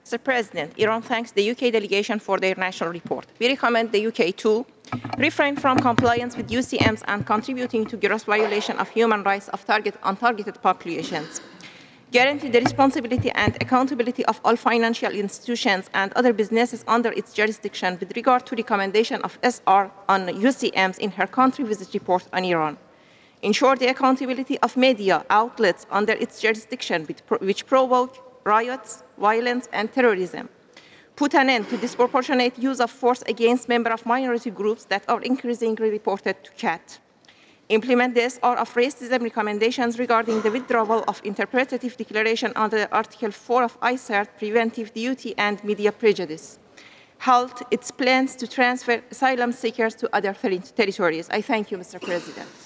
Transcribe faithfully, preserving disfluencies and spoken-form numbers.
Mister President, Iran thanks the U K delegation for their national report. We recommend the U K to refrain from compliance with U C Ms and contributing to gross violation of human rights of target, untargeted populations, guarantee the responsibility and accountability of all financial institutions and other businesses under its jurisdiction with regard to recommendation of S R on U C Ms in her country visit report on Iran, ensure the accountability of media outlets under its jurisdiction which provoke riots, violence, and terrorism, put an end to disproportionate use of force against members of minority groups that are increasingly reported to C A T, implement the S R of racism recommendations regarding the withdrawal of interpretative declaration under Article four of I C E R, preventive duty and media prejudice, halt its plans to transfer asylum seekers to other ter territories. I thank you, Mister President.